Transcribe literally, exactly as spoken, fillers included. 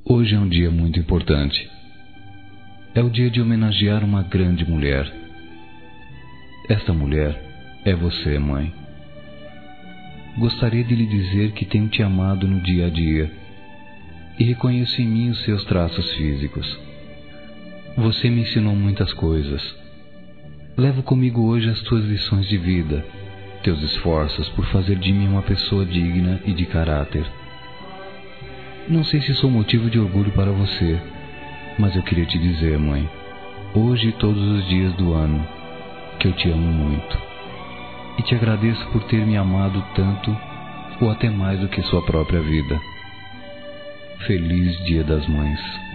Hoje é um dia muito importante. É o dia de homenagear uma grande mulher. Esta mulher é você, mãe. Gostaria de lhe dizer que tenho te amado no dia a dia e reconheço em mim os seus traços físicos. Você me ensinou muitas coisas. Levo comigo hoje as tuas lições de vida, teus esforços por fazer de mim uma pessoa digna e de caráter. Não sei se sou motivo de orgulho para você, mas eu queria te dizer, mãe, hoje e todos os dias do ano, que eu te amo muito. E te agradeço por ter me amado tanto, ou até mais do que sua própria vida. Feliz Dia das Mães.